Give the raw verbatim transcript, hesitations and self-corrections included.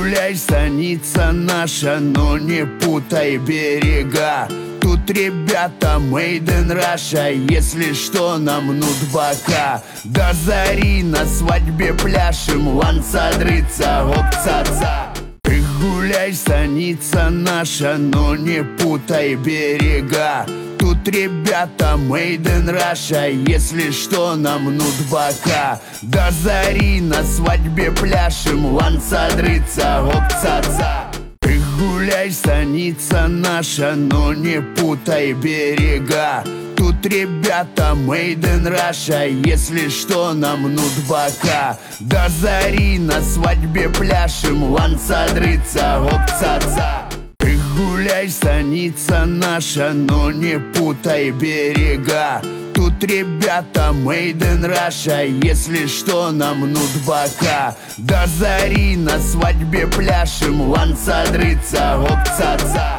гуляй, станица наша, но не путай берега. Тут ребята made in Russia, если что, намнут бока. До зари на свадьбе пляшем, лансадрыца, опцаца. Ты гуляй, станица наша, но не путай берега. Тут ребята made in Russia, если что, намнут бока. До зари на свадьбе пляшем, лансадрыца, опцаца. Ты гуляй, станица наша, но не путай берега. Тут ребята made in Russia, если что, намнут бока. До зари на свадьбе пляшем, лансадрыца, опцаца. Ты гуляй, станица наша, но не путай берега. Тут ребята made in Russia, если что, намнут бока. До зари на свадьбе пляшем, лансадрыца, опцаца.